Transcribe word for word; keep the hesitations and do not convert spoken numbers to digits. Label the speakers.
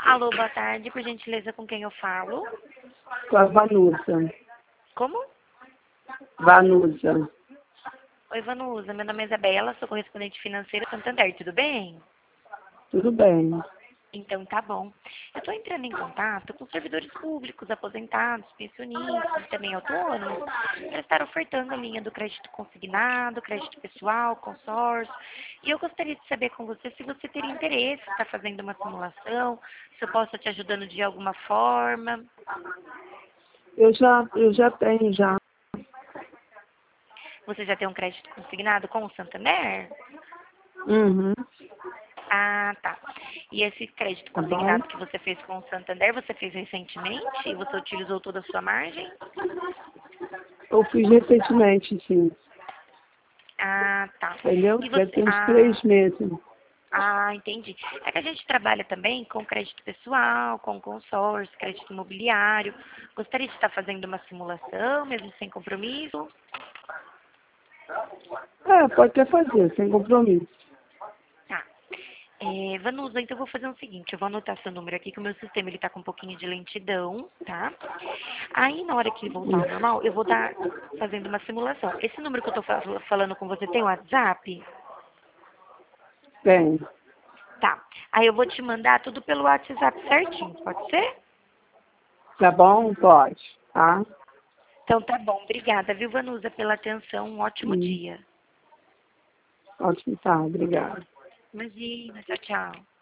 Speaker 1: Alô, boa tarde, por gentileza, com quem eu falo?
Speaker 2: Com a Vanusa.
Speaker 1: Como?
Speaker 2: Vanusa.
Speaker 1: Oi, Vanusa, meu nome é Isabela, sou correspondente financeira Santander, tudo bem?
Speaker 2: Tudo bem.
Speaker 1: Então tá bom. Eu estou entrando em contato com servidores públicos, aposentados, pensionistas e também autônomos para estar ofertando a linha do crédito consignado, crédito pessoal, consórcio. E eu gostaria de saber com você se você teria interesse em estar fazendo uma simulação, se eu posso te ajudando de alguma forma.
Speaker 2: Eu já, eu já tenho já.
Speaker 1: Você já tem um crédito consignado com o Santander?
Speaker 2: Uhum.
Speaker 1: Ah, tá. E esse crédito
Speaker 2: Tá bom?
Speaker 1: consignado que você fez com o Santander, você fez recentemente e você utilizou toda a sua margem?
Speaker 2: Eu fiz recentemente, sim.
Speaker 1: Ah, tá.
Speaker 2: Entendeu?
Speaker 1: E
Speaker 2: Deve
Speaker 1: você...
Speaker 2: ter uns
Speaker 1: Ah,
Speaker 2: três meses.
Speaker 1: ah, entendi. É que a gente trabalha também com crédito pessoal, com consórcio, crédito imobiliário. Gostaria de estar fazendo uma simulação, mesmo sem compromisso?
Speaker 2: É, pode até fazer, sem compromisso.
Speaker 1: Tá. É, Vanusa, então eu vou fazer o seguinte, eu vou anotar seu número aqui, que o meu sistema ele tá com um pouquinho de lentidão, tá? Aí na hora que voltar ao normal, eu vou estar fazendo uma simulação. Esse número que eu tô fa- falando com você tem o WhatsApp?
Speaker 2: Tem.
Speaker 1: Tá. Aí eu vou te mandar tudo pelo WhatsApp certinho, pode ser?
Speaker 2: Tá bom? Pode. Tá?
Speaker 1: Então tá bom. Obrigada, viu, Vanusa, pela atenção. Um ótimo
Speaker 2: Hum.
Speaker 1: dia.
Speaker 2: Ótimo, tá. Obrigada.
Speaker 1: Imagina. Tchau, tchau.